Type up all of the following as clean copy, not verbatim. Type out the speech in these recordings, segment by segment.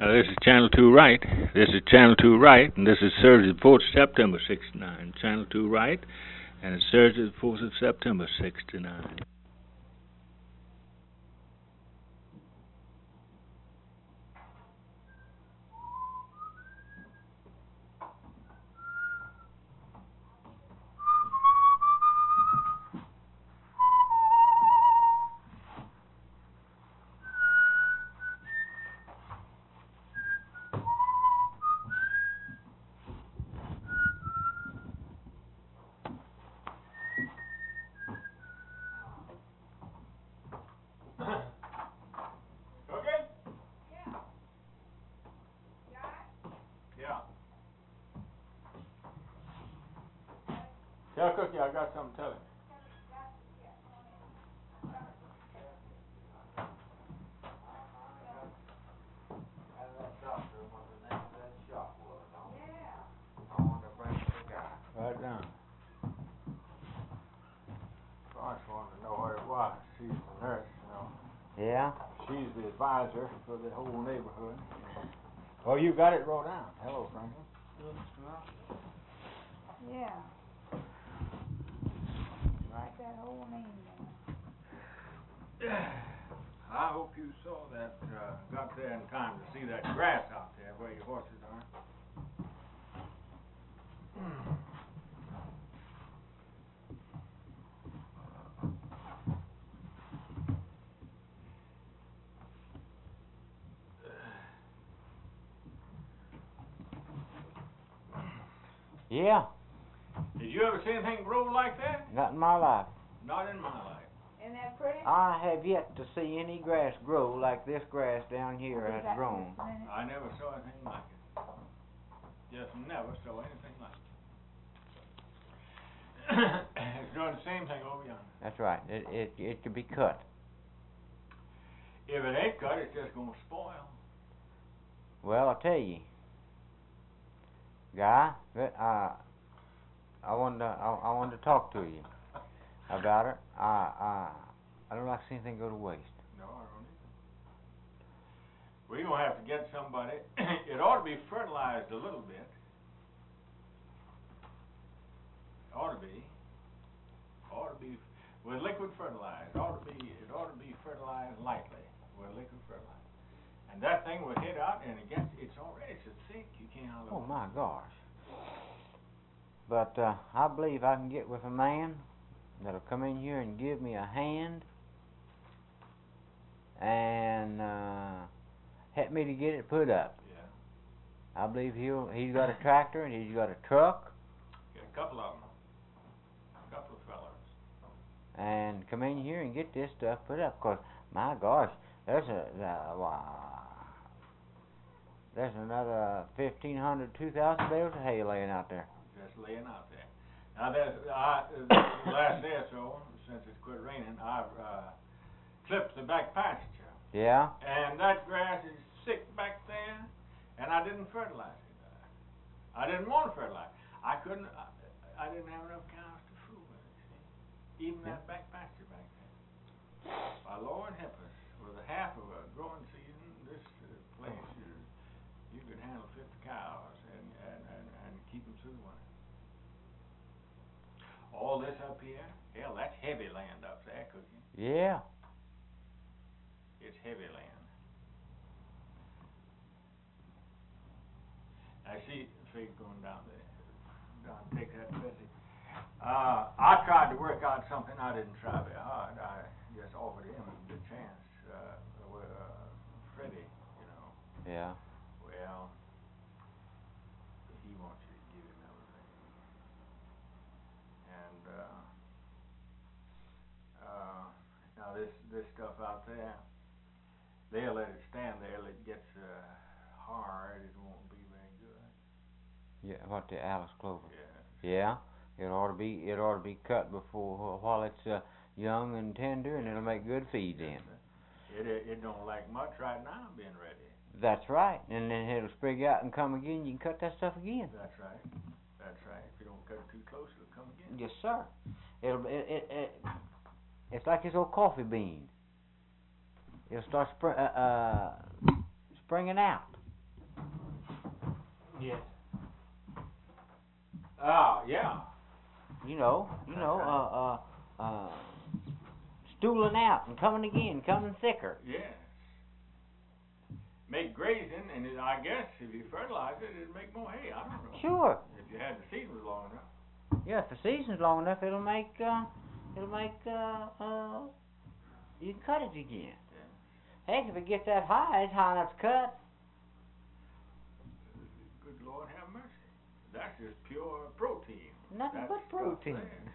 This is Channel 2 Right. This is Channel 2 Right, and this is Thursday, the 4th of September, 69. Channel 2 Right, and it's Thursday, the 4th of September, 69. Tell Cookie I got something to tell him. Right down. I just wanted to know what it was. She's the nurse, you know. Yeah? She's the advisor for the whole neighborhood. Oh, you got it wrote down. Hello, Franklin. Yeah. Write that whole name down. I hope you saw that, got there in time to see that grass out there where your horses are. Yeah. Did you ever see anything grow like that? Not in my life. Not in my life. Isn't that pretty? I have yet to see any grass grow like this grass down here has grown. I never saw anything like it. Just never saw anything like it. It's doing the same thing over yonder. That's right. It could be cut. If it ain't cut, it's just gonna spoil. Well, I'll tell you, Guy, I wanted to talk to you about it. I don't like to see anything go to waste. No, I don't either. We're gonna have to get somebody. It ought to be fertilized a little bit. Ought to be with liquid fertilizer. It ought to be fertilized lightly with liquid fertilizer. And that thing will hit out, and it's already so thick you can't hardly. Oh my gosh! But I believe I can get with a man that'll come in here and give me a hand and help me to get it put up. Yeah. I believe he's got a tractor and he's got a truck. Get a couple of them. A couple of fellows. And come in here and get this stuff put up. Cause my gosh, there's another 1,500, 2,000 bales of hay laying out there. Just laying out there. Now the last day or so, since it's quit raining, I've clipped the back pasture. Yeah? And that grass is thick back there, and I didn't fertilize it. I didn't want to fertilize. I didn't have enough cows to fool with it, see? Even that back pasture back there. My Lord help us, with a half of a growing season, this place you could handle 50 cows and keep them through the winter. All this up here, hell, that's heavy land up there, Cookie. Yeah. It's heavy land. I see Faith going down there. Down, take that busy. I tried to work out something. I didn't try very hard. I just offered him the chance. Freddie, you know. Yeah. Well, he wants you to give him everything. And now this stuff out there, they'll let it stand there till it gets hard. It won't be very good. Yeah, what, the Alice clover? Yeah. Yeah. It ought to be cut before while it's young and tender, and it'll make good feed then. It don't like much right now being ready. That's right. And then it'll sprig out and come again. You can cut that stuff again. That's right. That's right. If you don't cut it too close, it'll come again. Yes, sir. It's like this old coffee bean. It'll start springing out. Yes. Ah, yeah. You know, stooling out and coming again, coming thicker. Yes. Make grazing, and I guess if you fertilize it, it'd make more hay. I don't know. Sure. If you had the season long enough. Yeah, if the season's long enough, you can cut it again. Yeah. Heck, if it gets that high, it's high enough to cut. Good Lord have mercy. That's just pure protein. Nothing That's but stuff protein. there.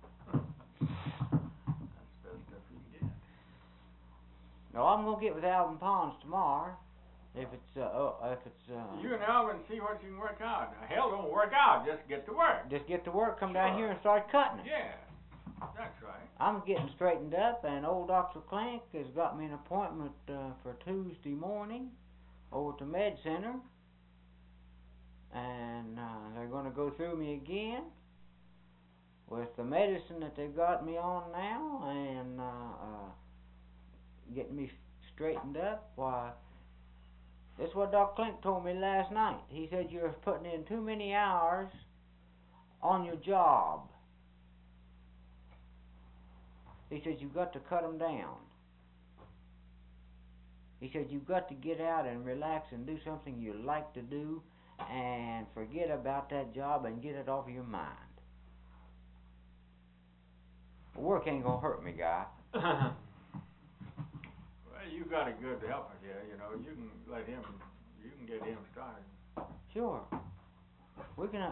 That's the best stuff you can get. No, I'm gonna get with Alvin Ponds tomorrow. If it's You and Alvin see what you can work out. Now, hell, don't work out. Just get to work. just get to work, come down Sure. here and start cutting it. Yeah, that's right. I'm getting straightened up, and old Dr. Clink has got me an appointment for Tuesday morning over at the Med Center, and they're going to go through me again with the medicine that they've got me on now, and getting me straightened up. Why, that's what Dr. Clink told me last night. He said you're putting in too many hours on your job. He said you've got to cut them down. He said you've got to get out and relax and do something you like to do and forget about that job and get it off of your mind. Work ain't gonna hurt me, guy. Well, you got a good helper here. You know, you can get him started. Sure. We can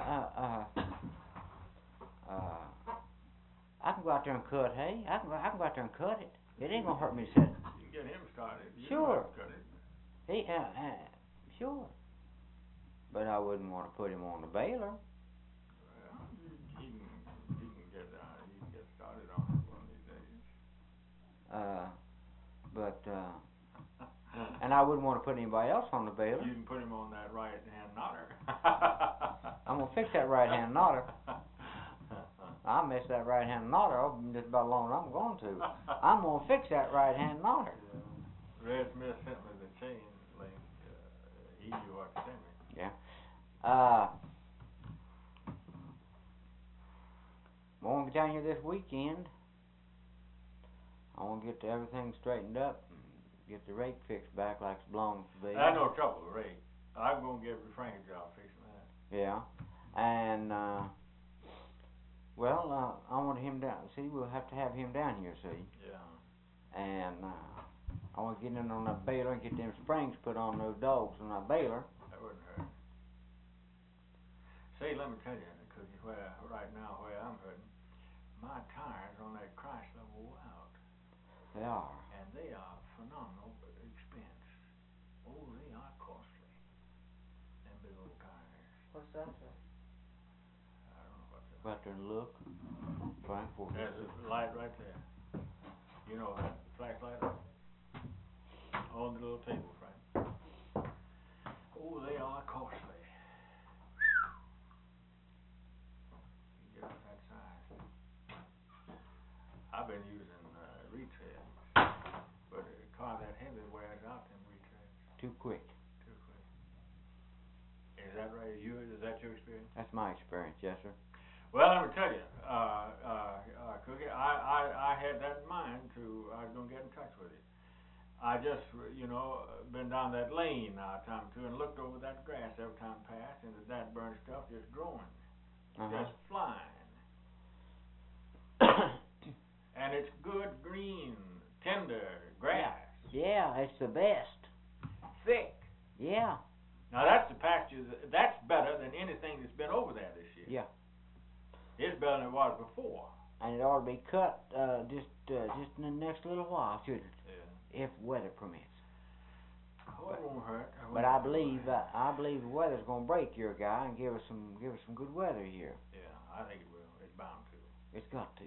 I can go out there and cut hay. I can go out there and cut it. It ain't gonna hurt me to set it. You can get him started. You Sure. know how to cut it. He sure. But I wouldn't want to put him on the baler. Well, he can get started on it one of these days. And I wouldn't want to put anybody else on the baler. You can put him on that right hand knotter. I'm gonna fix that right hand knotter. I mess that right hand knotter up just about long as I'm going to. I'm gonna fix that right hand knotter. Yeah. Red Smith sent me the chain link. He knew what to send me. Yeah. I want to get down here this weekend. I want to get everything straightened up and get the rake fixed back like it belongs to be. I no trouble with rake. I'm gonna give Frank a job fixing that. Yeah. And I want him down. See, we'll have to have him down here. See. Yeah. And I want to get in on that baler and get them springs put on those dogs on that baler. That wouldn't hurt. Say, let me tell you, Cookie, right now where I'm hurting, my tires on that Chrysler wore out. They are. And they are phenomenal expense. Oh, they are costly. Them big old tires. What's that, sir? I don't know what they're. Go out there and look. Frank, for There's a light right there. You know that flashlight on the little table, Frank. Oh, they are costly. You get up that size. I've been using retreads, but a car that heavy wears out them retreads too quick. too quick. Is that right? Is that your experience? That's my experience, yes, sir. Well, let me tell you, Cookie, I had that in mind I was gonna get in touch with you. I just, been down that lane now a time or two and looked over that grass every time I passed, and that burnt stuff just growing, just flying. And it's good green, tender grass. Yeah, it's the best. Thick. Yeah. Now that's the pasture, that's better than anything that's been over there this year. Yeah. It's better than it was before. And it ought to be cut just in the next little while, shouldn't it? Yeah. If weather permits. Oh, it won't hurt. But I believe the weather's gonna break your guy and give us some good weather here. Yeah, I think it will. It's bound to. It's got to.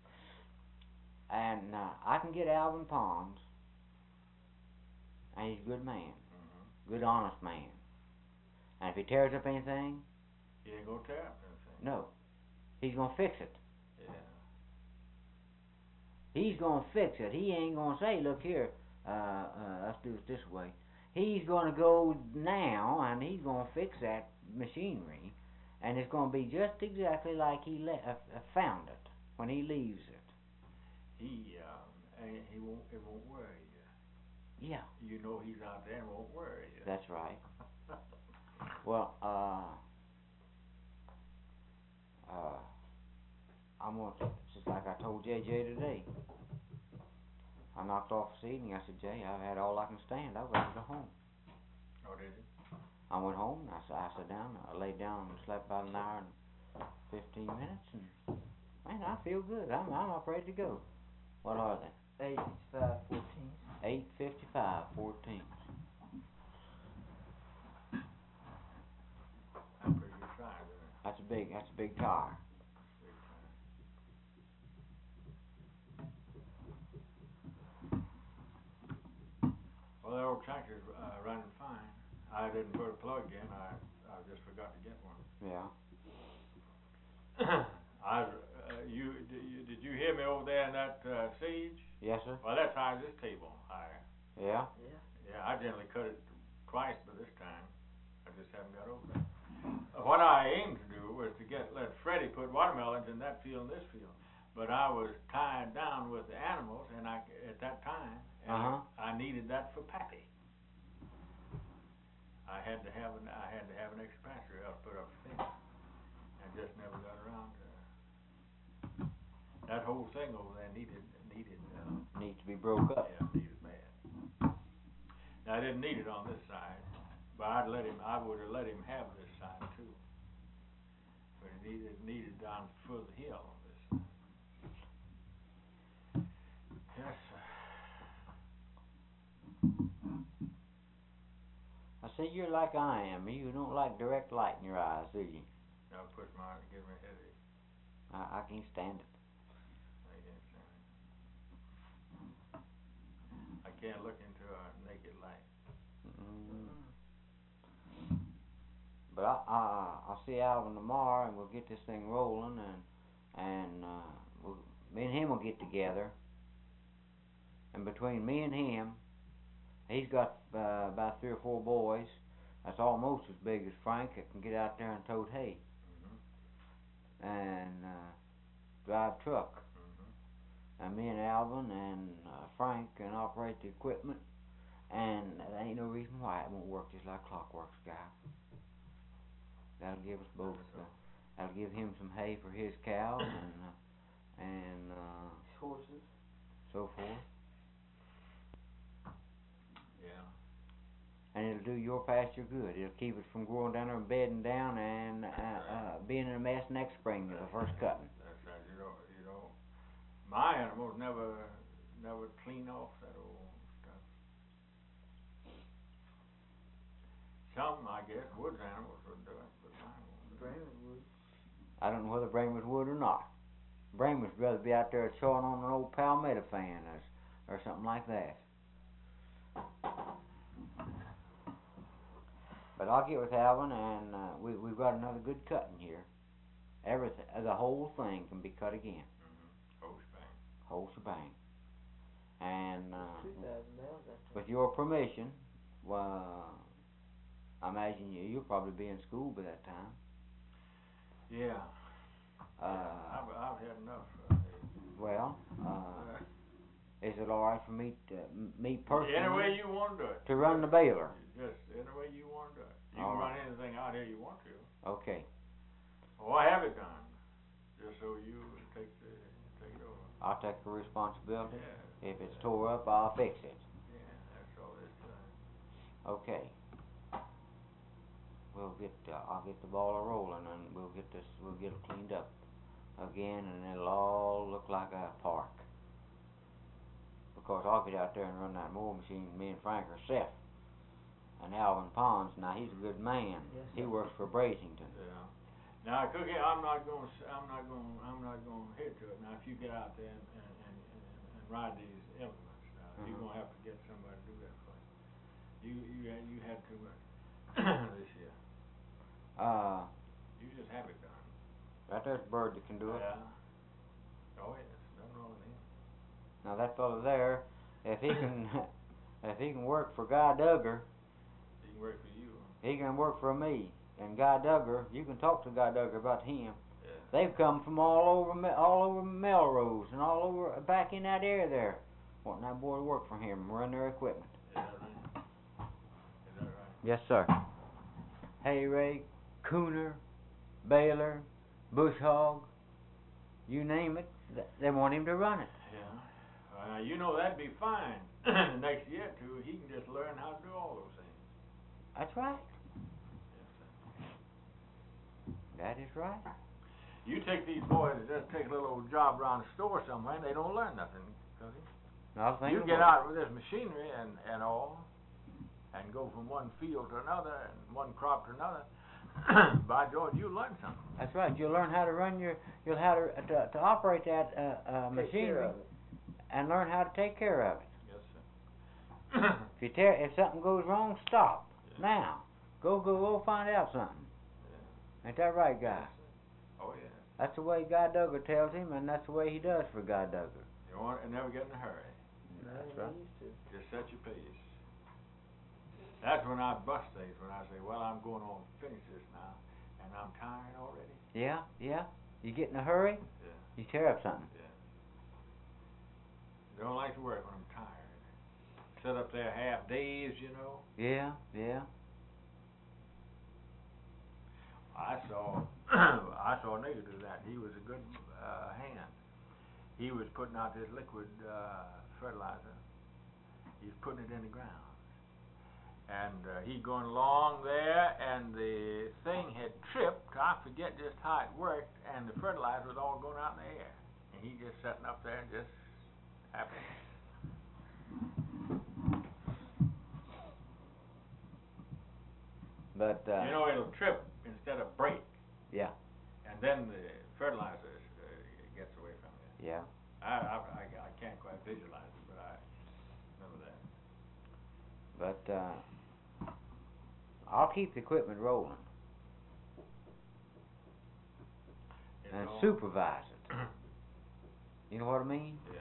And I can get Alvin Ponds, and he's a good man, good honest man. And if he tears up anything, He ain't gonna tear up anything. no, he's gonna fix it. Yeah. He's gonna fix it. He ain't gonna say, look here, let's do it this way. He's gonna go now and he's gonna fix that machinery, and it's gonna be just exactly like found it when he leaves it. He won't, it won't worry you. Yeah, You know he's out there and won't worry you. that's right. Well, I'm gonna, just like I told JJ today. I knocked off this evening. I said, Jay, I've had all I can stand. I've got to go home. Oh, did you? I went home. I sat down. I laid down and slept about an hour and 15 minutes, and man, I feel good. I'm up ready to go. What are they? 855 14. 855 14. That's a pretty good size, isn't it? That's a big tire. Big size. Well, the old tractor's running fine. I didn't put a plug in. I just forgot to get one. Yeah. Did you hear me over there in that siege? Yes, sir. Well, that's high as this table higher. Yeah. Yeah. Yeah, I generally cut it twice, but this time I just haven't got over there. What I aimed to do was to let Freddie put watermelons in that field and this field, but I was tied down with the animals, and at that time, and I needed that for Pappy. I had to have an extra pasture else put up a fence, and just never got around to. That whole thing over there needed Needs to be broke up. yeah, needed bad. Now, I didn't need it on this side, but I would have let him have this side too. But it needed down further hill on this side. Yes, sir. I see you're like I am. You don't like direct light in your eyes, do you? That gives me a headache. I can't stand it. I can't stand it. I can't look into a naked light. But I'll see Alvin tomorrow, and we'll get this thing rolling, and me and him will get together. And between me and him, he's got about 3 or 4 boys. That's almost as big as Frank that can get out there and tote hay and drive truck. And me and Alvin and Frank can operate the equipment, and there ain't no reason why it won't work just like clockwork, guy. That'll give us both. That'll give him some hay for his cows and Horses. so forth. Yeah. And it'll do your pasture good. It'll keep it from growing down there and bedding down and being in a mess next spring of the first cutting. That's right. You know, my animals never clean off that old stuff. Some, I guess, woods animals would do it, but mine won't do it. Brandon would. I don't know whether Bramus would or not. Bramus would rather be out there chawing on an old palmetto fan or something like that. But I'll get with Alvin, and we've got another good cutting here. Everything, the whole thing can be cut again. Whole shebang. Whole shebang. And $2,000. with your permission, I imagine you'll probably be in school by that time. Yeah. I've had enough. Well, is it all right for me personally? Any way you want to do it. To run the baler. Just any way you want to do it. You All can right. run anything out here you want to. Okay. Well, I have it done, just so you take it over. I'll take the responsibility. Yeah. If it's tore up, I'll fix it. Yeah, that's all this time. Okay. I'll get the ball rolling, and we'll get it cleaned up again, and it'll all look like a park. Because I'll get out there and run that mowing machine. Me and Frank are set. And Alvin Pons, now he's a good man. Yes, He sir. works for Brazington. Yeah. Now, Cookie, I'm not going to hit to it. Now, if you get out there and ride these implements, now you're going to have to get somebody to do that for you. You had too much this year. You just have it done. Right there's a bird that can do it. Yeah. Oh yes, nothing wrong with him. Now that fellow there, if he can work for Guy Duggar, He can work for you. he can work for me. and Guy Duggar, you can talk to Guy Duggar about him. Yeah. They've come from all over Melrose and all over back in that area there. Wanting that boy to work for him, run their equipment. Is that right? Is that right? Yes, sir. Hay rake, cooner, baler, bush hog, you name it, they want him to run it. Yeah. You know that'd be fine. Next year or two, he can just learn how to do all those things. That's right. Yes, sir. That is right. You take these boys and just take a little old job around the store somewhere, and they don't learn nothing. Now, You get out with this machinery and all, and go from one field to another and one crop to another. By George, you learn something. That's right. You'll learn how to run you'll how to operate that Take care machinery of it. and learn how to take care of it. Yes, sir. If something goes wrong, stop. Yeah. Now, go find out something. Yeah. Ain't that right, Guy? Yes, sir. Oh, yeah. That's the way Guy Duggar tells him, and that's the way he does for Guy Duggar. You want and never get in a hurry. That's No, right. they used to. Just set your pace. That's when I bust things, when I say, well, I'm going on to finish this now, and I'm tired already. Yeah. You get in a hurry, Yeah, you tear up something. yeah. Don't like to work when I'm tired. Sit up there half dazed, you know. Yeah. I saw I saw a nigger do that. He was a good hand. He was putting out this liquid fertilizer. He was putting it in the ground. And he going along there, and the thing had tripped. I forget just how it worked, and the fertilizer was all going out in the air. And he just sitting up there and just happy. But You know, it'll trip instead of break. Yeah. And then the fertilizer gets away from you. Yeah. I can't quite visualize it, but I remember that. But I'll keep the equipment rolling It's and all- supervise it. You know what I mean? Yeah.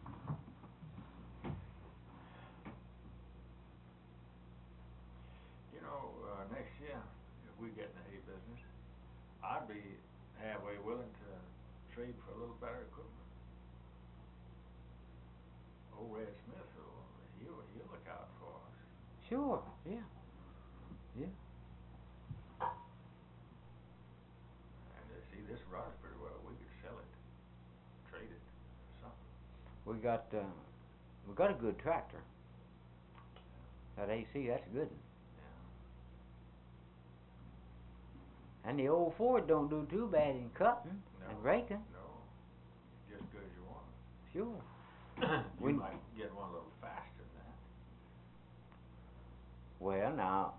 You know, next year, if we get in the hay business, I'd be halfway willing to trade for a little better equipment. Old Red Smith, he'll look out for us. Sure. Yeah. And see, this runs pretty well. We could sell it, trade it, or something. We got a good tractor. That AC, that's a good one. Yeah. And the old Ford don't do too bad in cutting and No. raking. No, just good as you want. Sure. You We- might get one a little faster than that. Well, now,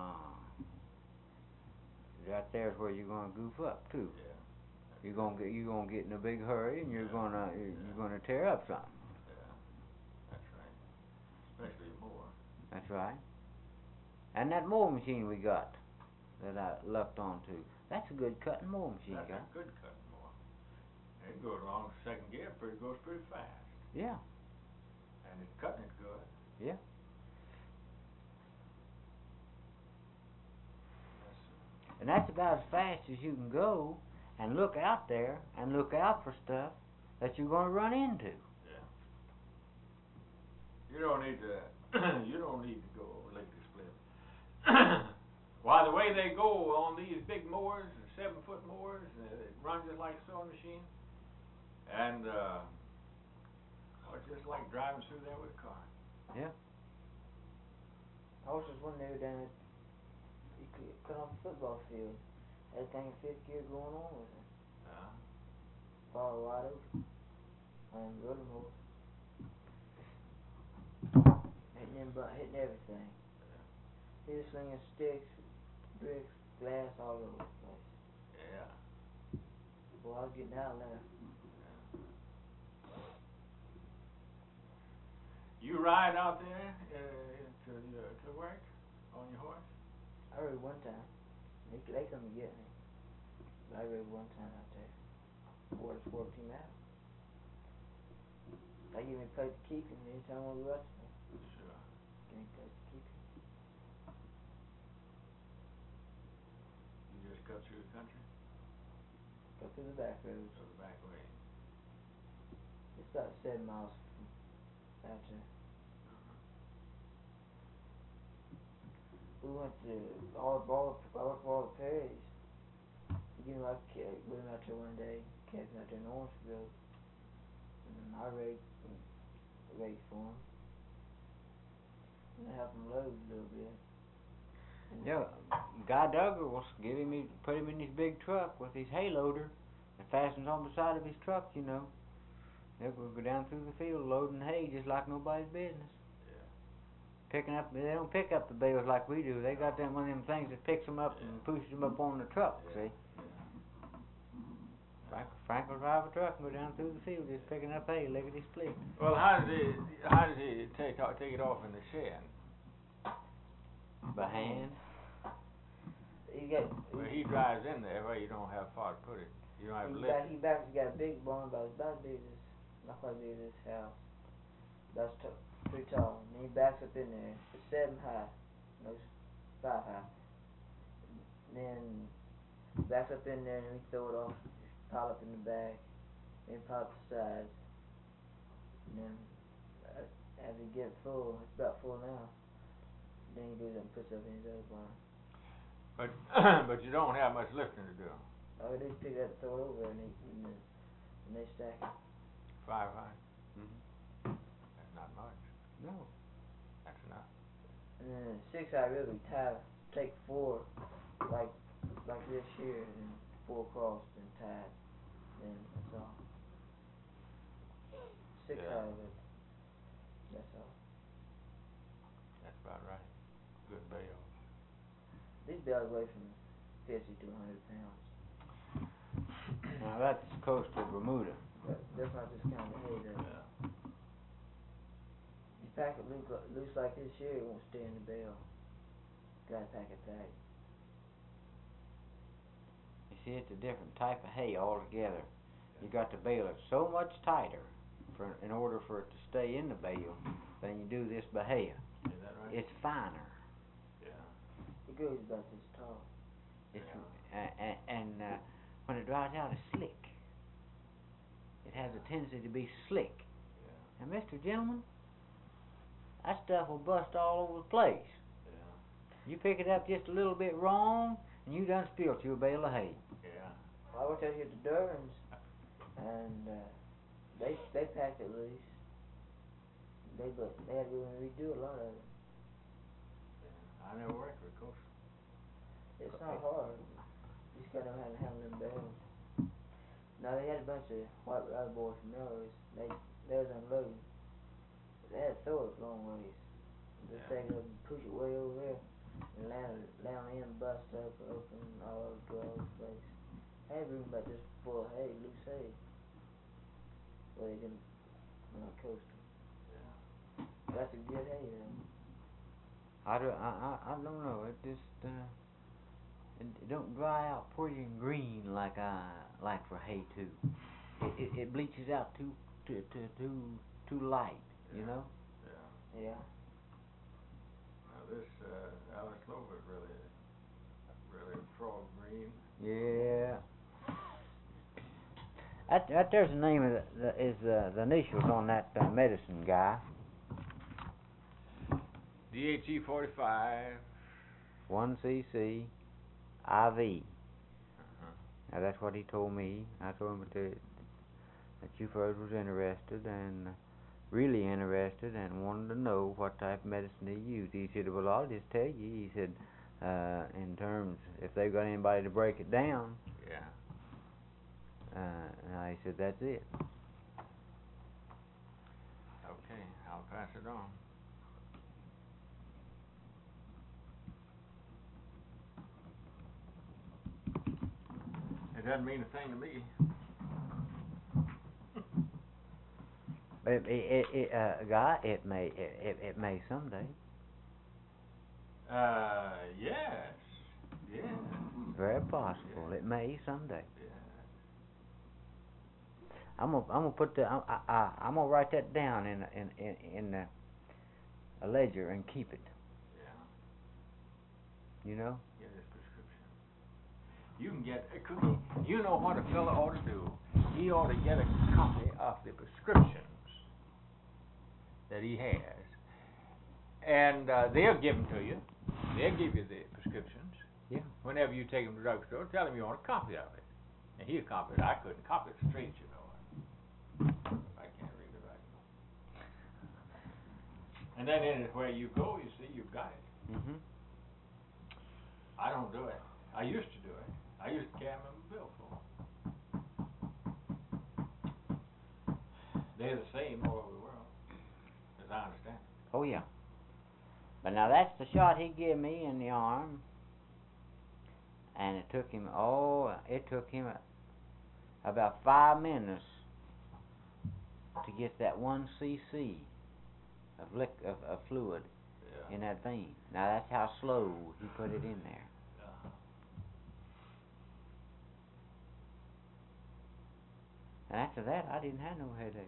right there's where you're gonna goof up too. Yeah. You're gonna get in a big hurry, and you're gonna tear up something. Yeah, that's right. Especially more. That's right. And that mowing machine we got that I lucked onto, that's a good cutting mowing machine, That's guy. a good cutting more. It goes along second gear, goes pretty fast. Yeah. And it's cutting it good. Yeah. Yes, sir. And that's about as fast as you can go, and look out there and look out for stuff that you're gonna run into. Yeah. You don't need to go lickety split. Why, the way they go on these big mowers, 7-foot mowers, it runs just like a sewing machine. And it's just like driving through there with a car. Yeah. I was just one there down at, you could cut off the football field. Everything in fifth gear going on with it. Far wide open. On the other mower. Hitting everything. He was slinging sticks, bricks, glass all over the place. Yeah. Boy, I was getting out there. You ride out there to work on your horse? I rode one time. They come and get me. But I rode one time out there. Wore the sport team out. They give me a place to keep him anytime I want to go out there. Sure. Give me a place to keep him. cut through the country, Go through the back roads. or the back way? It's about 7 miles from out there. We went to all the Perrys. You know, we went out there one day, camping out there in Orangeville, and I raked for them. And I helped them load a little bit. And Yeah, Guy Duggar was put him in his big truck with his hay loader, and fastens on the side of his truck, you know. They'll go down through the field loading hay just like nobody's business. They don't pick up the bales like we do. They got one of them things that picks them up and pushes them up on the truck, see? Frank will drive a truck and go down through the field just picking up hay, lickety split. Well, how does he take it off in the shed? By hand. Well, he drives in there where you don't have far to put it. You don't have to lift it. He got a big barn, about as big as not quite as big as this house. That's pretty tall. And he backs up in there. It's 7 high. No, 5 high. And then backs up in there and we throw it off, pile up in the back, then pile up the sides. And then as it gets full, it's about full now. Then he goes up and puts it up in his other barn. But you don't have much lifting to do. All we do is pick it up and throw it over and they stack it. 5 high. That's not much. No. That's enough. And then 6 high really take 4 like this here and 4 across and tied. Then that's all. 6 high of it. That's all. That's about right. Good bales. These bales weigh from 50 to 100 pounds. Now that's coastal Bermuda. That's not this kind of hay though. You pack it loose like this here, it won't stay in the bale. Gotta pack it tight. You see, it's a different type of hay altogether. You got to bale it so much tighter in order for it to stay in the bale than you do this bahia. Is that right? It's finer. It goes about this tall. It's when it dries out, it's slick. It has a tendency to be slick. And Mr. Gentleman, that stuff will bust all over the place. You pick it up just a little bit wrong, and you done spilt your bale of hay. I worked out here at the Durans, and they packed it loose. They had to go and redo a lot of it. I never worked with coastal. It's not hard. You just gotta know how to handle them bales. Now they had a bunch of white rod boys from Melrose. They was unloading. They had to throw it long ways. Just take it up and push it way over there and land on the end, bust up, open, all over the place. I had room about this full of hay, loose hay. Well, they didn't coastal. That's a good hay though. I don't know. It just it don't dry out pretty and green like I like for hay too. It bleaches out too light, you know. Yeah. Now this Alice Clover really frog green. Yeah. That there's the name of the initials on that medicine guy. DHE 45. 1cc IV. Now that's what he told me. I told him that you fellows was interested and really interested and wanted to know what type of medicine they used. He said, well, I'll just tell you. He said, in terms, if they've got anybody to break it down. He said, that's it. Okay, I'll pass it on. It doesn't mean a thing to me. Guy, it may someday. Yes. Very possible. It may someday. Yeah. I'm gonna put I'm gonna write that down in a ledger and keep it. Yeah. You know. Get his prescription. You can get a cookie. You know what a fella ought to do? He ought to get a copy of the prescriptions that he has, and they'll give them to you. They'll give you the prescriptions. Yeah. Whenever you take them to the drugstore, tell him you want a copy of it. And he'll copy it. I couldn't copy it straight, you know. I can't read it right. And then anywhere you go, you see, you've got it. Mhm. I don't do it. I used to do it. I used to carry them in a billfold. They're the same all over the world, as I understand it. Oh yeah. But now that's the shot he gave me in the arm, and it took him about 5 minutes to get that 1 cc of fluid Yeah. in that vein. Now that's how slow he put it in there. And after that, I didn't have no headache.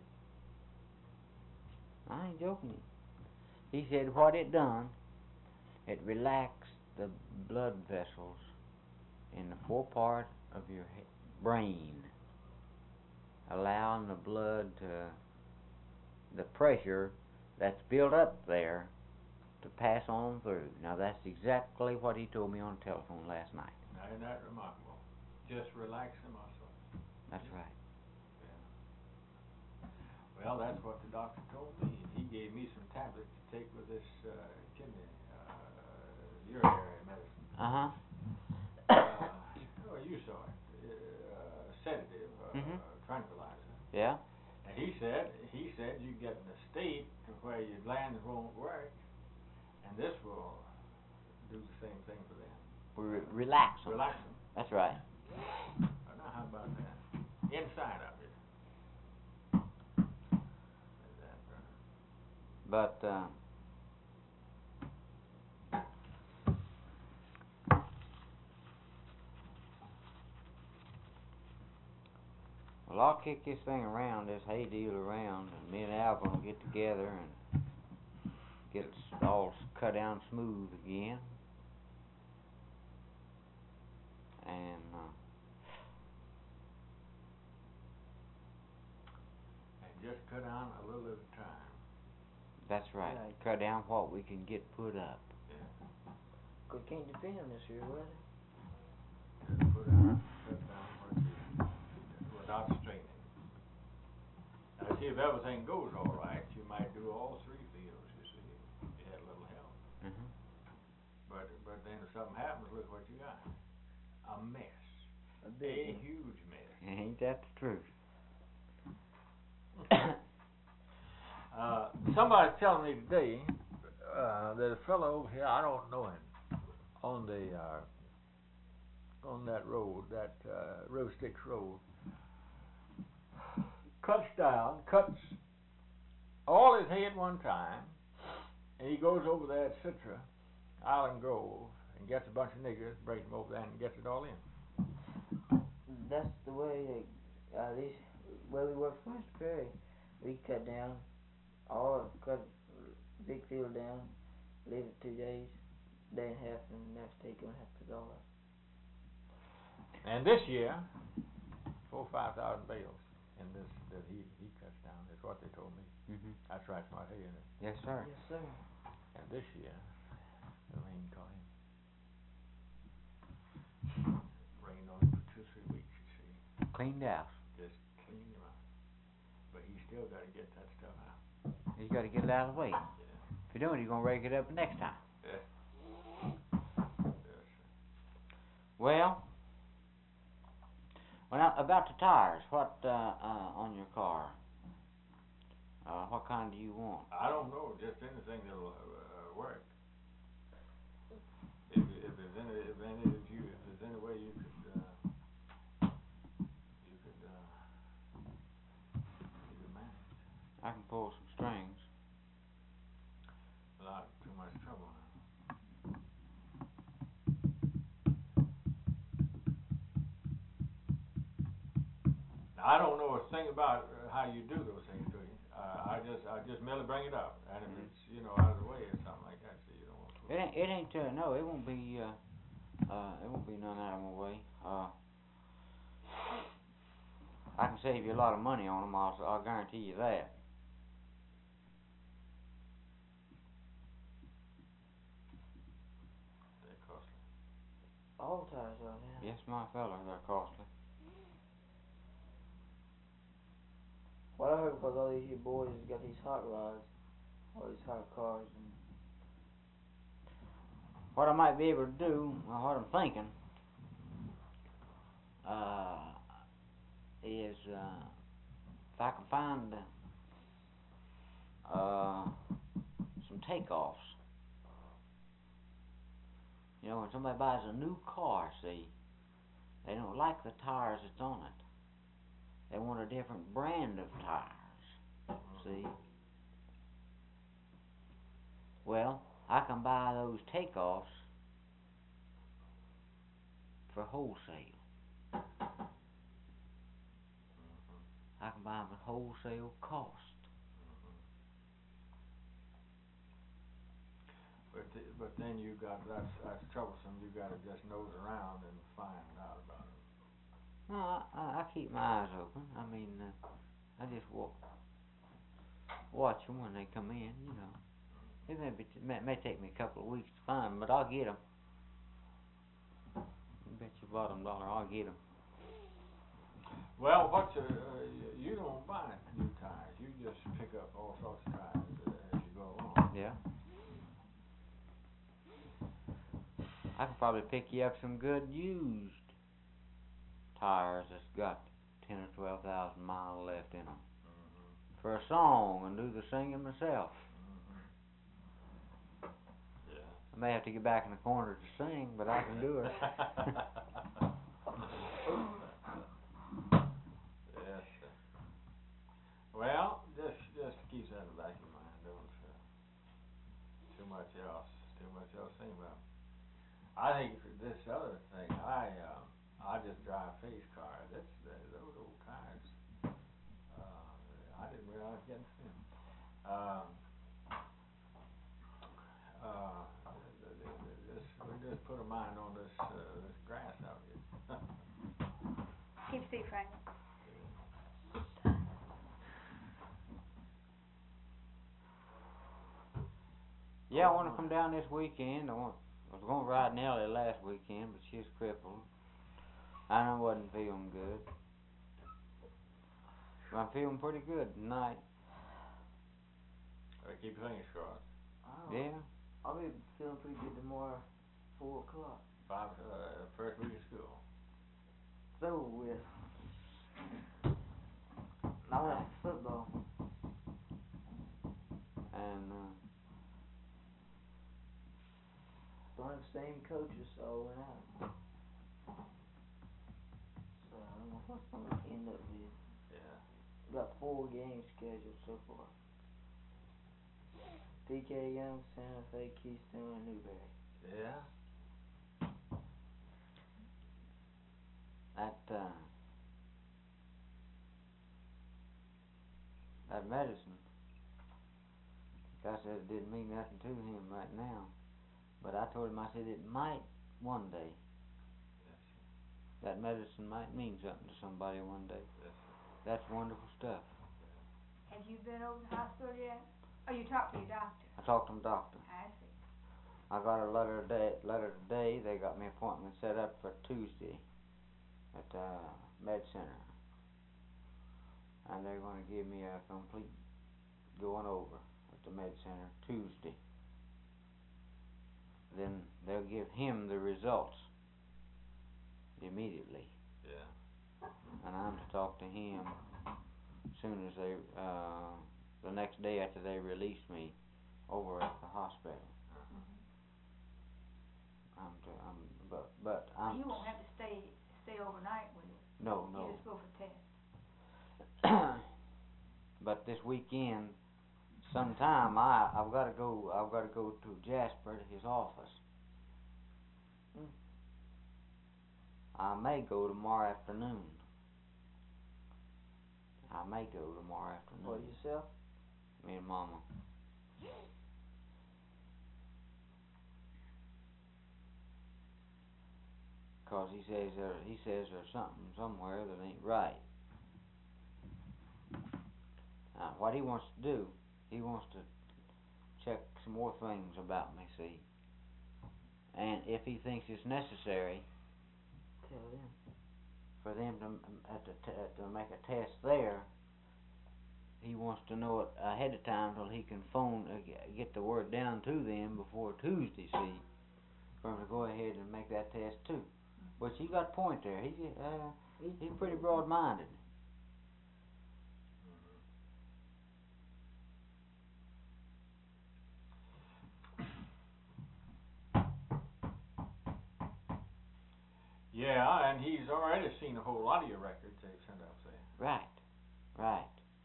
I ain't joking you. He said what it done, it relaxed the blood vessels in the forepart of your brain, allowing the blood the pressure that's built up there to pass on through. Now that's exactly what he told me on the telephone last night. Now, isn't that remarkable? Just relax the muscle. That's right. Well, that's what the doctor told me. He gave me some tablets to take with this kidney, urinary medicine. Uh-huh. Well, you saw it. Sedative, tranquilizer. Yeah. And he said you get in a state to where your glands won't work, and this will do the same thing for them. Relax them. Relax them. That's right. Now, how about that? Inside of it. But well, I'll kick this thing around, this hay deal around, and me and Al gonna get together and get it all cut down smooth again. And just cut down a little at a time. that's right. Right. Cut down what we can get put up. Yeah. We can't defend them this year, will they? Just cut down what you, without straining. Now, see, if everything goes all right, you might do all 3 fields, you see, if you had a little help. Mhm. But then if something happens, look what you got. A mess. A big one. Huge mess. Ain't that the truth? Somebody's telling me today that a fellow over here, I don't know him, on the on that road, that Rose Sticks Road, cuts all his head one time, and he goes over there at Citra, Island Grove, and gets a bunch of niggers, brings them over there, and gets it all in. That's the way this where we work for Mr. Perry. We cut big field down, leave it 2 days, day and a half, and the next day gonna have to put it all up. And this year, 4,000 or 5,000 bales in this that he cuts down is what they told me. Mhm. That's right, smart hay in it. Yes, sir. Yes, sir. And this year, the rain caught him. Rained on him for 2-3 weeks, you see. Cleaned out. Just cleaned him out. But he still got to get that stuff out. You got to get it out of the way. Yeah. If you don't, you're gonna rake it up next time. Yes. Well, now about the tires, what on your car? What kind do you want? I don't know, just anything that'll work. If there's any way you could manage. I can pull some strings. Not too much trouble. Now, I don't know a thing about how you do those things, do you? I just merely bring it up, and if it's out of the way or something like that, so you don't want to. It ain't no, it won't be It won't be none out of my way. I can save you a lot of money on them. I'll guarantee you that. They're costly. All tires are now. Yes, my fella, they're costly. Well, I heard because all these here boys has got these hot rods, all these hot cars, and What I might be able to do, or what I'm thinking, is if I can find some takeoffs. You know, when somebody buys a new car, see, they don't like the tires that's on it. They want a different brand of tires, see. Well, I can buy those takeoffs for wholesale. I can buy them at wholesale cost. But then you got, that's troublesome, you gotta just nose around and find out about it. No, I keep my eyes open. I mean, I just watch them when they come in, you know. It may take me a couple of weeks to find them, but I'll get them. You bet your bottom dollar I'll get them. Well, you don't buy new tires, you just pick up all sorts of tires as you go along. Yeah. I can probably pick you up some good used tires that's got 10 or 12,000 miles left in them. For a song and do the singing myself. Yeah. I may have to get back in the corner to sing, but I can do it. Yes, sir. Well, just keep that in the back of your mind. Don't too much else think about. I think for this other thing, I just drive face car. Those old tires. I didn't realize getting thin. We just put a mind on this grass out here. Keep Steve Franklin. Yeah, I want to come down this weekend. I was going to ride Nellie last weekend, but she's crippled. I wasn't feeling good. But I'm feeling pretty good tonight. Keep your fingers crossed. Yeah. I'll be feeling pretty good tomorrow, 4 o'clock. First week of school. It's over with. Now we're at football. And Don't have the same coaches, so I went out. So I don't know what's going to end up being. Yeah. Got 4 games scheduled so far. PK Young, Santa Fe, Keystone, and Newberry. Yeah. That medicine, like I said, it didn't mean nothing to him right now. But I told him, I said, it might one day. Yes, sir. That medicine might mean something to somebody one day. Yes, sir. That's wonderful stuff. Have you been over to the hospital yet? Oh, you talked to your doctor? I talked to the doctor. I see. I got a letter today. They got me an appointment set up for Tuesday at Med Center. And they're going to give me a complete going over at the Med Center Tuesday. Then they'll give him the results immediately. Yeah. And I'm to talk to him as soon as they, the next day after they release me over at the hospital. But I'm. You won't have to stay overnight, will you? No. You just go for tests. But this weekend, sometime I've got to go to Jasper to his office. I may go tomorrow afternoon. What, yourself? Me and Mama. You 'cause he says there's something somewhere that ain't right. Now, what he wants to do, he wants to check some more things about me, see. And if he thinks it's necessary Tell them. for them to make a test there, he wants to know it ahead of time so he can get the word down to them before Tuesday, see, for him to go ahead and make that test too. But you got a point there. He's pretty broad-minded. Yeah, and he's already seen a whole lot of your records they've sent out there. Right.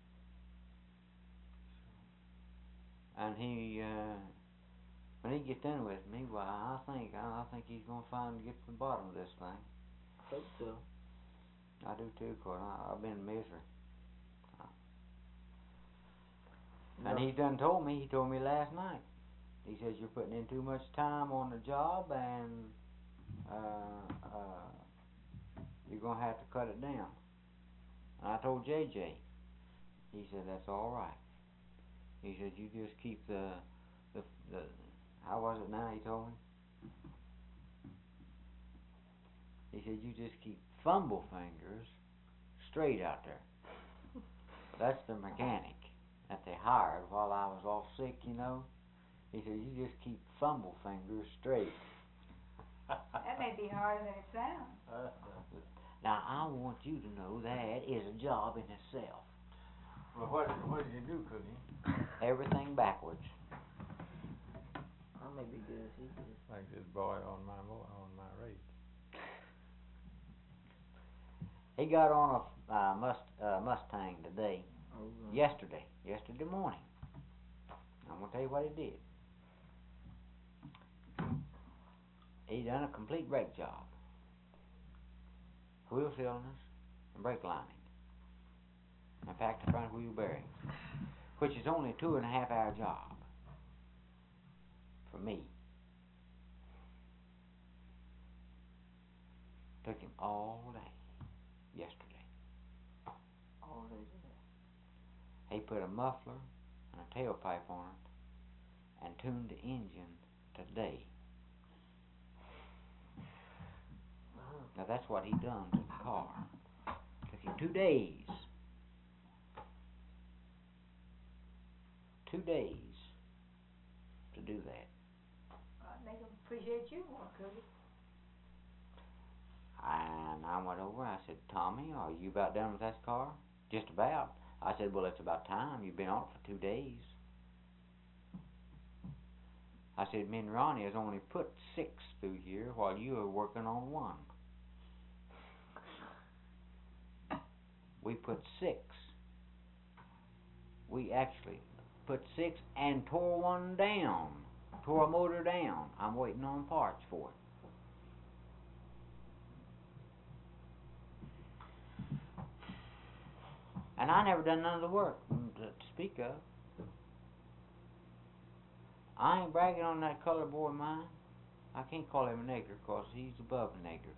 And he, when he gets done with me, well, I think he's gonna get to the bottom of this thing. I hope so. I do too, 'cause I've been in misery. And he told me last night. He says you're putting in too much time on the job, and you're gonna have to cut it down. And I told JJ. He said that's all right. He said you just keep the how was it now? He told me. He said you just keep fumble fingers straight out there. That's the mechanic that they hired while I was off sick, you know. He said you just keep fumble fingers straight. That may be harder than it sounds. Now I want you to know that is a job in itself. Well, what did you do, Cookie? Everything backwards. I may be good as he is. Like this boy on my rate. He got on a Mustang today. Oh, Yesterday morning. I'm gonna tell you what he did. He done a complete brake job, wheel cylinders and brake lining, and packed the front wheel bearings, which is only a 2.5-hour job for me. Took him all day yesterday. all day today. He put a muffler and a tailpipe on it and tuned the engine today. Now that's what he done to the car. Took him 2 days. 2 days to do that. Make them appreciate you more, Cookie. And I went over, I said, Tommy, are you about done with that car? Just about. I said, well, it's about time. You've been on it for 2 days. I said, me and Ronnie has only put 6 through here while you are working on 1. We put 6. We actually put 6 and tore one down. Tore a motor down. I'm waiting on parts for it. And I never done none of the work to speak of. I ain't bragging on that colored boy of mine. I can't call him a nigger, 'cause he's above a nigger.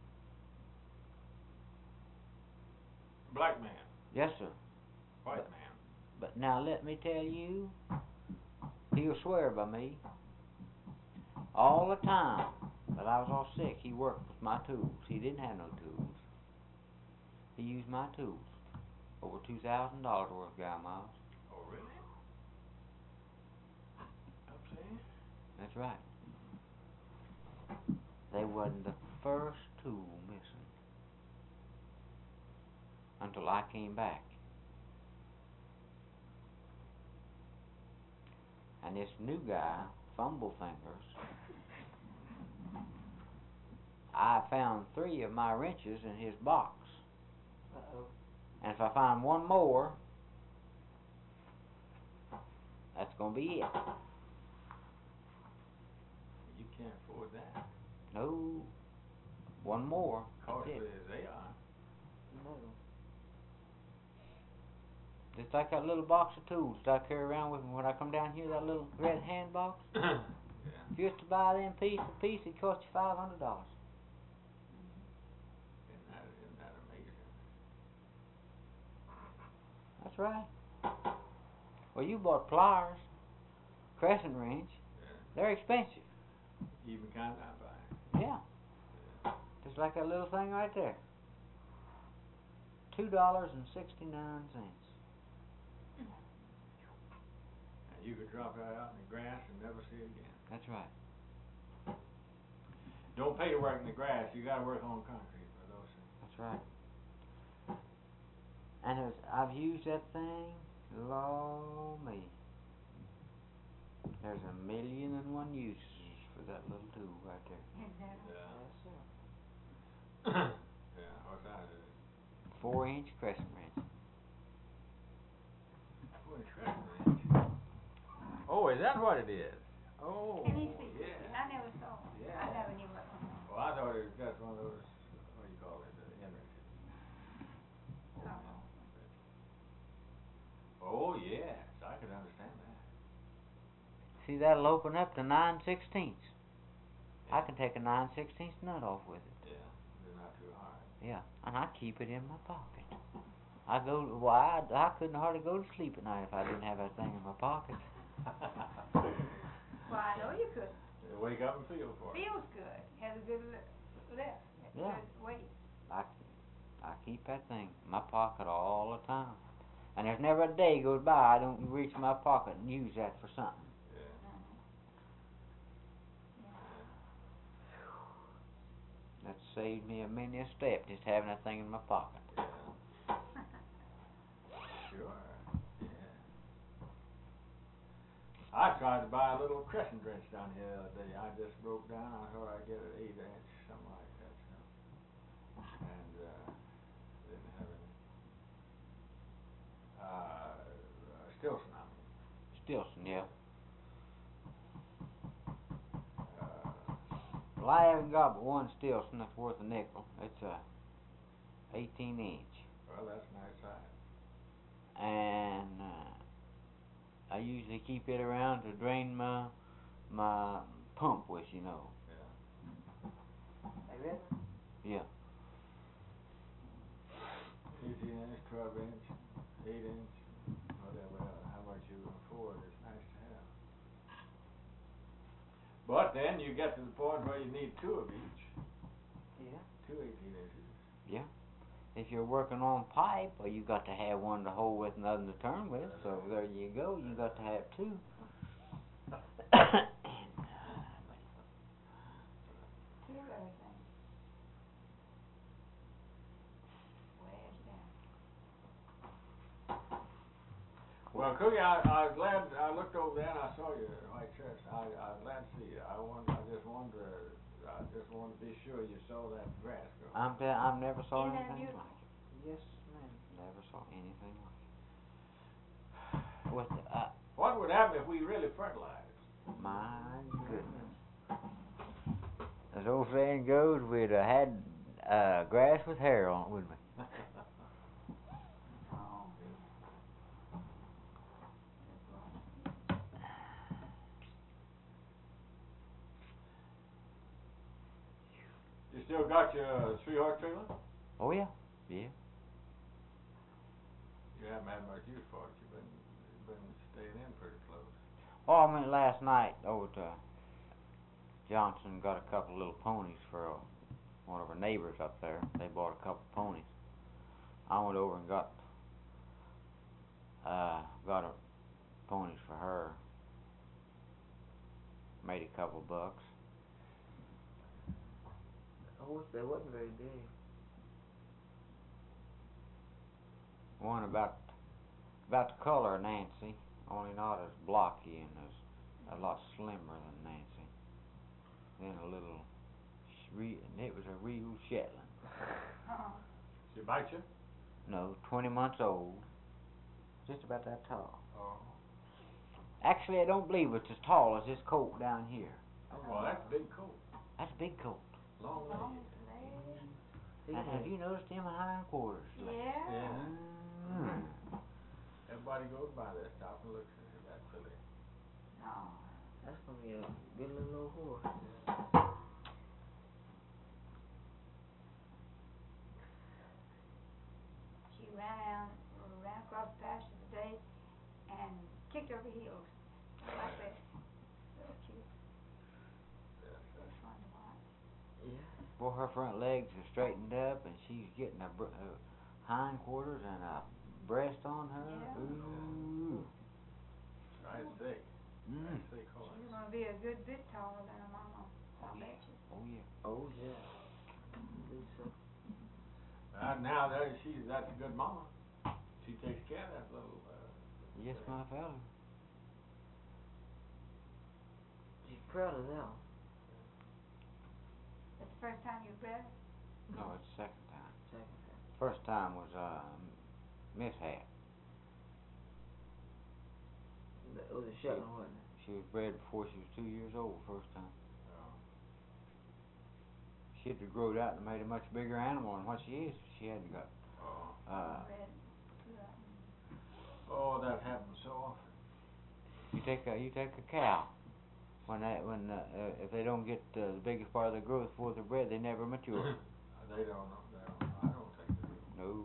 Black man. Yes, sir. White man. But now let me tell you, he'll swear by me. All the time that I was all sick, he worked with my tools. He didn't have no tools. He used my tools. Over $2,000 worth of guy miles. Oh, really? Up there? That's right. They wasn't the first tool missing until I came back. And this new guy, Fumble Fingers, I found 3 of my wrenches in his box. Uh-oh. And if I find one more, that's gonna be it. You can't afford that. No. One more. Costly That's it. as they are. No. Just like that little box of tools that I carry around with me when I come down here, that little red hand box. Yeah. If you was to buy them piece, it cost you $500. right. Well, you bought pliers, crescent wrench. Yeah. They're expensive. Even kind I buy. Yeah. Just like that little thing right there. $2.69. And you could drop that out in the grass and never see it again. That's right. Don't pay to work in the grass. You got to work on concrete for those things. That's right. And I've used that thing, Lord me. There's 1,000,001 uses for that little tool right there. Exactly. Yeah. Yes, sir. Yeah. What size is it? 4-inch crescent wrench. 4-inch crescent wrench. Oh, is that what it is? Oh, Can he speak? yeah. I never saw one. Yeah. I never knew what one was. Well, I thought it was just one of those, what do you call it, Henrys. Oh, yes, I could understand that. See, that'll open up to 9/16. I can take a 9/16 nut off with it. Yeah, they're not too hard. Yeah, and I keep it in my pocket. I couldn't hardly go to sleep at night if I didn't have that thing in my pocket. Well, I know you could. Wake up and feel for it. Feels good. Has a good lift. Yeah. Good weight. I keep that thing in my pocket all the time. And there's never a day goes by I don't reach my pocket and use that for something. Yeah. That saved me many a step just having that thing in my pocket. Yeah. Sure. Yeah. I tried to buy a little crescent wrench down here the other day. I just broke down. I thought I'd get an 8-inch, something like that. And didn't have any. Stilson, I mean. Stilson, yeah. Uh, Well, I haven't got but one Stilson that's worth a nickel. It's a 18-inch. well, that's a nice size. And I usually keep it around to drain my pump with, you know. Yeah. Like that? Yeah. 18-inch, 12-inch, 8-inch, whatever, how much you can afford, it's nice to have. But then you get to the point where you need 2 of each, Yeah. 2 18-inches. Yeah. If you're working on pipe, well, you got to have one to hold with and another to turn with. So there you go. You got to have 2. Two of everything. Wedge down. Well, Cookie, I was glad, I looked over there and I saw your white chest. I was glad to see you. I just wanted to be sure you saw that grass grow. I've never saw Isn't that anything beautiful? like it. Yes, ma'am. Never saw anything like it. With What would happen if we really fertilized? my goodness. As the old saying goes, we'd have had grass with hair on it, wouldn't we? Oh. You still got your 3-horse trailer? Oh yeah, yeah. You haven't had much use for it. You've been staying in pretty close. Oh, I went last night over to Johnson, got a couple little ponies for one of our neighbors up there. They bought a couple ponies. I went over and got a ponies for her. Made a couple bucks. I wish they wasn't very big. One about the color of Nancy, only not as blocky and as a lot slimmer than Nancy. Then a little, it was a real Shetland. She bite you? No, 20 months old. Just about that tall. Oh. Actually, I don't believe it's as tall as this coat down here. Well, that's a big coat. That's a big coat. Long Long legs. legs. And have you noticed them hindquarters? Yeah. Mm. Everybody goes by there, stop and looks at that filly. Oh. That's gonna be a good little old horse. She ran across the pasture kicked over heels. I like that. So cute. Yes, It's fun to watch. Yeah. Boy, her front legs are straightened up, and she's getting a hindquarters and a breast on her. Yeah. Ooh. nice thick, Mm. nice thick horse. She's gonna be a good bit taller than her mama. I bet you. Oh yeah. Oh, yeah. Believe so. Now that's a good mama. She takes care of that little, Yes, my fella. She's proud of that one. That's the first time you bred her? No, it's the second time. Second time. First time was mishap. It was a Shetland, wasn't it? She was bred before she was 2 years old first time. She'd have growed out and made a much bigger animal than what she is. She hadn't got. Bred. Oh, that happens so often. You take a cow. If they don't get the biggest part of their growth before they're bred, they never mature. They don't know, I don't think they do. No.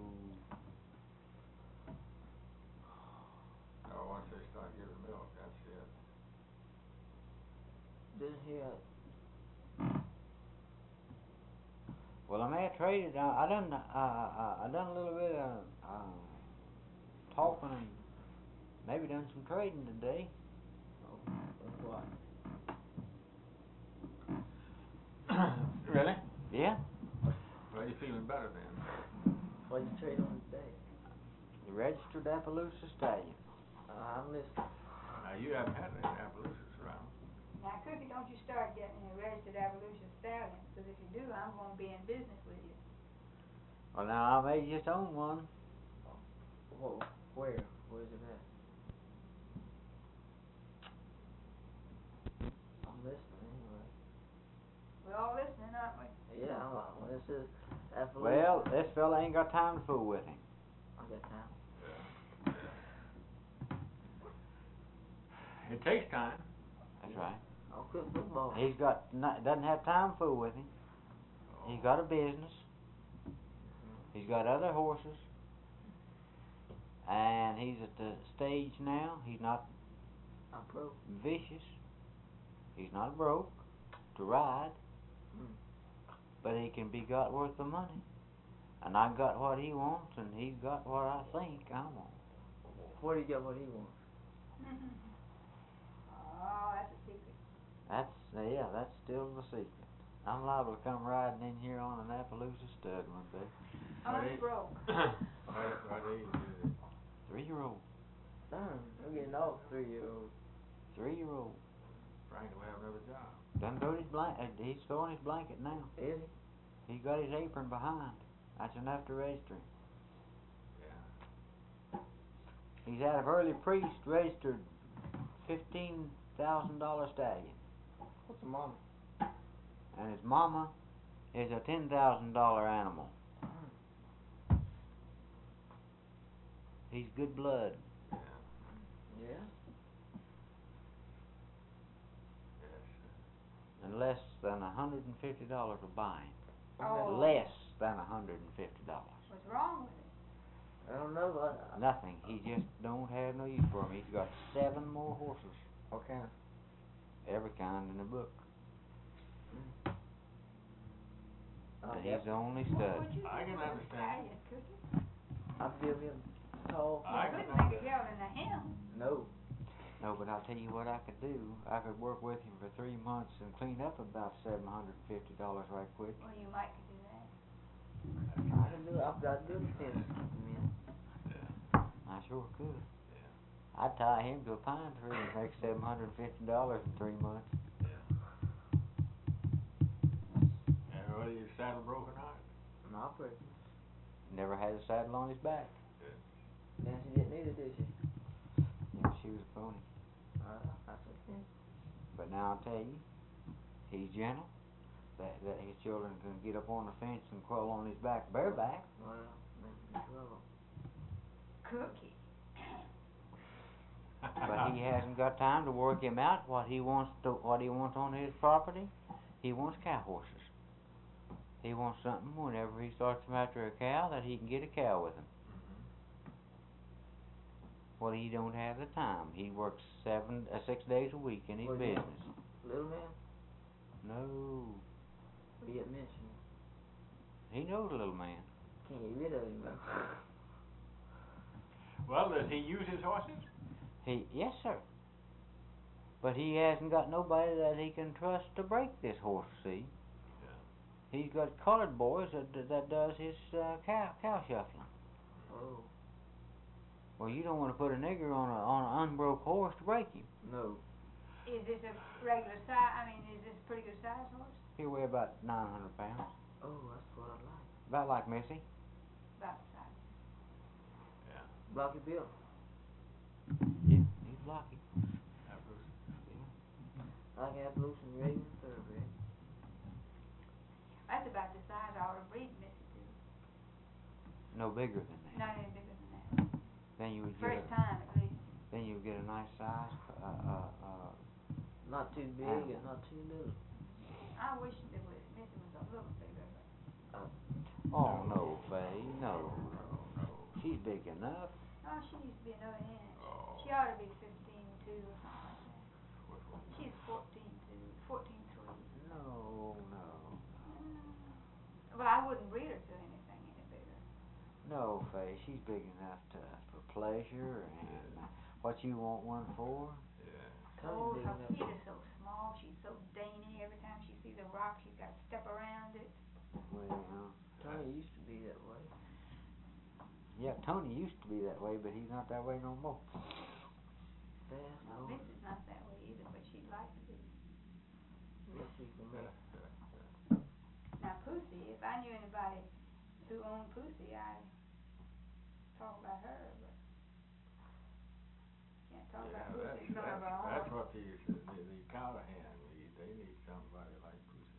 No, once they start giving milk, that's it. Didn't hear. Well, I may have traded. I done a little bit of talking and maybe done some trading today. What? Really? Yeah. Well, you're feeling better then. What you trade on today? The registered Appaloosa stallion. I'm listening. Now, you haven't had any Appaloosas around. Now, Cookie, don't you start getting a registered Appaloosa stallion, because if you do, I'm gonna be in business with you. Well, now I may just own one. Whoa. Where? Where's it at? I'm listening anyway. We're all listening, aren't we? Yeah, well, this is Appaloosa. Well, this fella ain't got time to fool with him. I got time. It takes time. That's right. I'll quit football. He's doesn't have time to fool with him. He's got a business. He's got other horses. And he's at the stage now. He's not I'm broke. vicious. He's not broke to ride. But he can be got worth the money. And I got what he wants, and he's got what I think I want. Where do you get what he wants? Oh, that's a secret. That's still the secret. I'm liable to come riding in here on an Appaloosa stud one day. Unbroke. What age is it? 3-year-old. I'm getting off 3-year-old. 3-year-old. Frank will have another job. Done got his he's throwing his blanket now. Is he? He got his apron behind. That's enough to register him. Yeah. He's out of Early Priest, registered $15,000 stallion. What's the mama? And his mama is a $10,000 animal. He's good blood. Yeah. Yeah? Yes. And less than $150 a bind. Oh. Less than $150. What's wrong with it? I don't know, but Nothing. He just don't have no use for him. He's got 7 more horses. what kind? Every kind in the book. And Yep. he's the only What stud. would you do I can with a understand. stallion, Cookie? I'll give him tall. I You can couldn't make a understand. gelding a him. No. No, but I'll tell you what I could do. I could work with him for 3 months and clean up about $750 right quick. Well, you might could do that. I can do it. I've got to do the fence. I sure could. Yeah. I'd tie him to a pine tree and make $750 in 3 months. And what, your saddle broken out? Not pretty. Never had a saddle on his back. Nancy didn't need it, did she? Yeah, she was a pony. That's okay. But now I'll tell you, he's gentle. That his children can get up on the fence and crawl on his back bareback. Well, maybe trouble. Cookie. But he hasn't got time to work him out what he wants on his property. He wants cow horses. He wants something whenever he starts him after a cow that he can get a cow with him. Well, he don't have the time. He works 6 days a week in his What is it? business. Little man? No, Be at mention. he knows a little man. Can't get rid of him, though. Well, does he use his horses? Yes, sir. But he hasn't got nobody that he can trust to break this horse. See? Yeah. He's got colored boys that does his cow shuffling. Oh, Well, you don't want to put a nigger on an unbroke horse to break him. no. Is this a regular size, I mean, is this a pretty good size horse? He'll weigh about 900 pounds. Oh, that's what I like. About like Missy. About the size. Yeah. Blocky built. Yeah, he's blocky. Like Appalachian Raven Thoroughbred. That's about the size I ought to breed Mississippi. No bigger than that. Not any bigger than that. Then you would get First time at least. then you would get a nice size. Not too big and not too little. I wish Missy was a little bigger, but. Oh no, Faye, no. She's big enough. Oh, she needs to be another inch. Oh. She ought to be 15.2 or something like that. She's 14.2, 14.3. No. Well, I wouldn't breed her to anything any bigger. No, Faye, she's big enough for pleasure and what you want one for. Yeah. Oh, Tony's big her enough. feet are so small. She's so dainty. Every time she sees a rock, she's got to step around it. Well, Tony used to be that way. yeah, Tony used to be that way, but he's not that way no more. Fast No, horse. Missy's not that way either, but she'd like to be. Yes, he can make. Now, Pussy, if I knew anybody who owned Pussy, I'd talk about her, but can't talk about Pussy in front of her That's own. what the Callahan need. They need somebody like Pussy.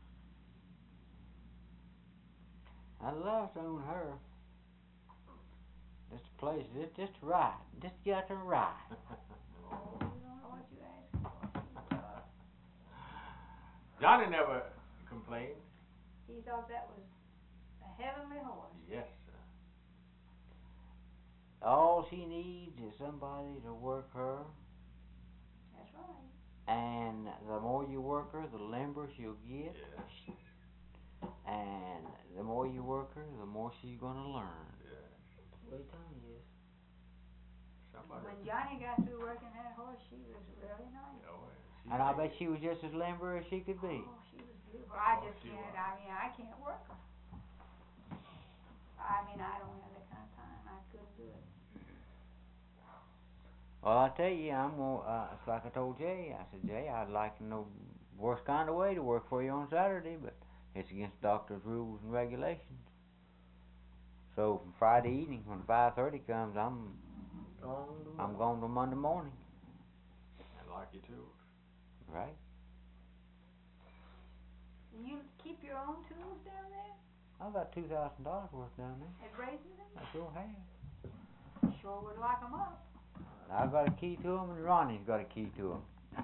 I'd love to own her. Just a place, just to ride, just to get out there and ride. Oh, you don't know what you asking for. Johnny never complained. He thought that was a heavenly horse. Yes, sir. All she needs is somebody to work her, That's right. and the more you work her, the limber she'll get, Yes. and the more you work her, the more she's gonna learn. Yes. Way Tony is. Somebody. When Johnny got through working that horse, she was really nice. Oh, yeah. And I bet she was just as limber as she could be. Oh, she was beautiful. I Oh, just she can't, was. I mean, I can't work her. I mean, I don't have that kind of time. I couldn't do it. Well, I tell you, I'm gonna. It's like I told Jay. I said, Jay, I'd like to know worst kind of way to work for you on Saturday, but it's against doctor's rules and regulations. So from Friday evening, when 5:30 comes, I'm going to Monday morning. And like you too. Right? You keep your own tools down there I've got $2,000 worth down there. at Brazen? I sure have. Sure would lock 'em up. I've got a key to 'em, and Ronnie's got a key to 'em.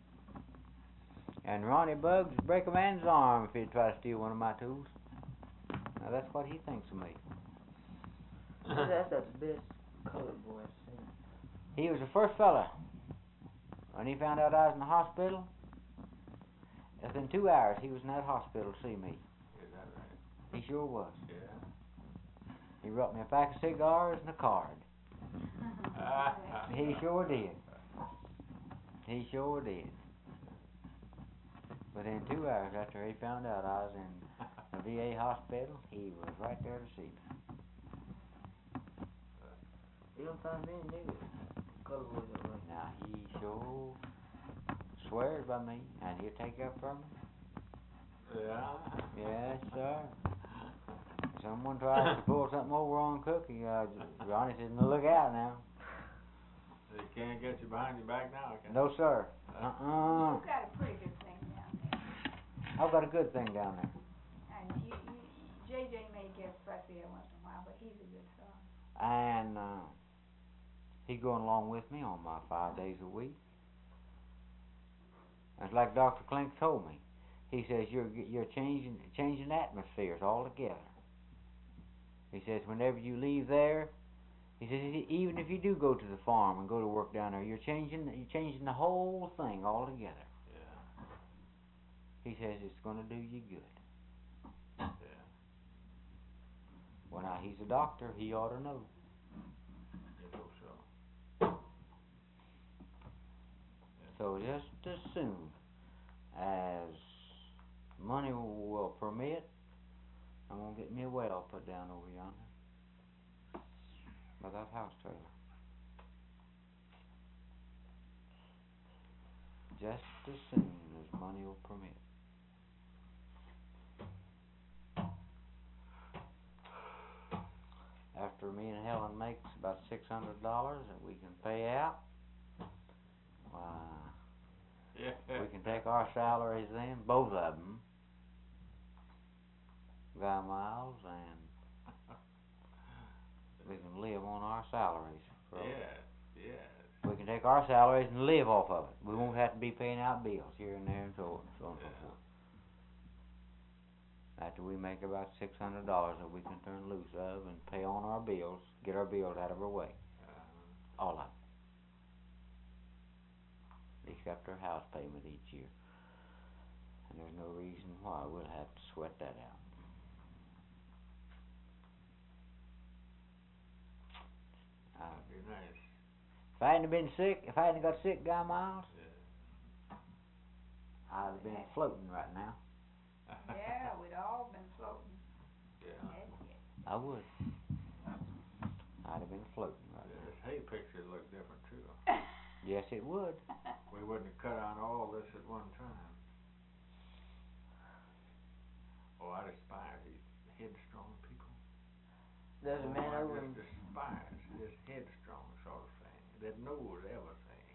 And Ronnie Bugs would break a man's arm if he'd try to steal one of my tools. Now that's what he thinks of me. That's the best colored boy I've seen. He was the first fella. When he found out I was in the hospital, within 2 hours he was in that hospital to see me. Is that right? He sure was. Yeah. He wrote me a pack of cigars and a card. He sure did. He sure did. Within 2 hours after he found out I was in a VA hospital, he was right there to see me. You don't find many niggas colored boys that way. Now he sure swears by me, and he'll take up for me. Yeah. Yes, sir. Someone tries to pull something over on Cookie. Ronnie says, "No, look out now." They can't get you behind your back now, can No, sir. You've got a pretty good thing down there. I've got a good thing down there. And JJ may get fussy every once in a while, but he's a good fellow. And he's going along with me on my 5 days a week. It's like Dr. Klink told me. He says you're changing atmospheres altogether. He says whenever you leave there, He says, even if you do go to the farm and go to work down there, you're changing the whole thing altogether. Yeah. He says it's going to do you good. Yeah. Well, now, he's a doctor. He ought to know. You know so. Yeah. So just as soon as money will permit, I'm going to get me a well put down over yonder by that house trailer. Just as soon as money will permit. After me and Helen makes about $600 that we can pay out, Yeah. we can take our salaries then, both of them, Guy Miles, and we can live on our salaries. Yes. We can take our salaries and live off of it. We won't have to be paying out bills here and there and so on and so forth. After we make about $600 that we can turn loose of and pay on our bills, get our bills out of our way. All of it. Except our house payment each year. And there's no reason why we'll have to sweat that out. That'd be nice. If I hadn't been sick, if I hadn't got sick, Guy Miles, Yeah. I'd have been floating right now. Yeah, we'd all been floating. Yeah. I would. I'd have been floating right Yeah, this hay picture would look different too. now. Yes, it would. We wouldn't have cut out all this at one time. Oh, I despise these headstrong people. There's a man I over in... just despise this headstrong sort of thing that knows everything.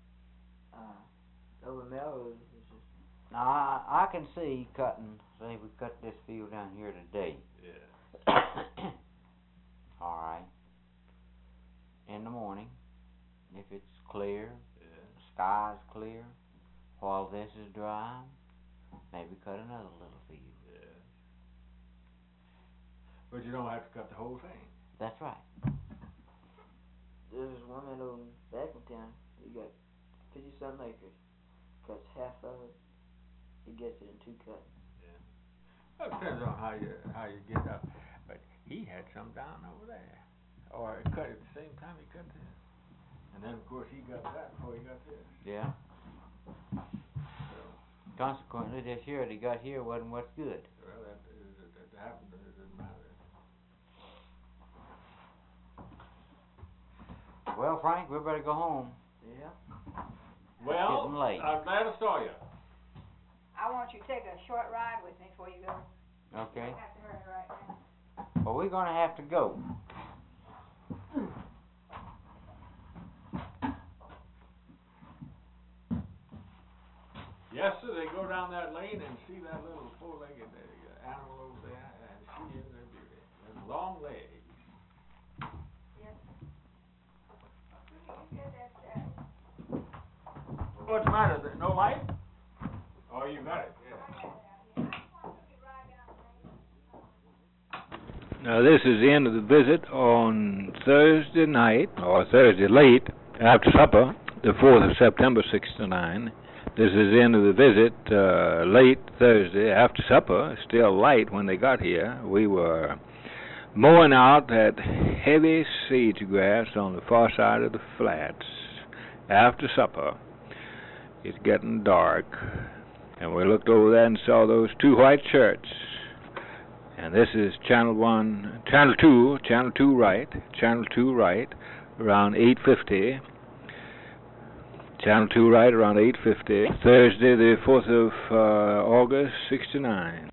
Over Melrose is just... Now, I can see cutting, say we cut this field down here today. Yeah. All right. In the morning, if it's clear, Yeah. sky's clear, while this is dry, maybe cut another little field. Yeah. But you don't have to cut the whole thing. That's right. There's this one man over in Backmantown. He got 50-something acres. Cuts half of it. He gets it in 2 cuts. Yeah. Well, it depends on how you get up. But he had some down over there. Or he cut it at the same time he cut this. And then of course he got that before he got this. Yeah. So, Consequently, this year that he got here wasn't what's good. well, that happened. It doesn't matter. Well, Frank, we better go home. Yeah. Well, getting late. I'm glad I saw you. I want you to take a short ride with me before you go. Okay. You have to hurry right now. Well, we're going to have to go. Yes, sir, they go down that lane and see that little four-legged animal over there, and she is a beauty. Them long legs. Yes. You get that, What's the matter? Is there no light? Oh, you got it, yeah. Now this is the end of the visit on Thursday night, or Thursday late, after supper, the 4th of September, '69. This is the end of the visit, late Thursday, after supper, still light when they got here. We were mowing out that heavy sage grass on the far side of the flats. After supper, it's getting dark, and we looked over there and saw those 2 white shirts. And this is Channel 2 right, around 8:50. Channel 2 right around 8:50. Thursday, the 4th of August, '69.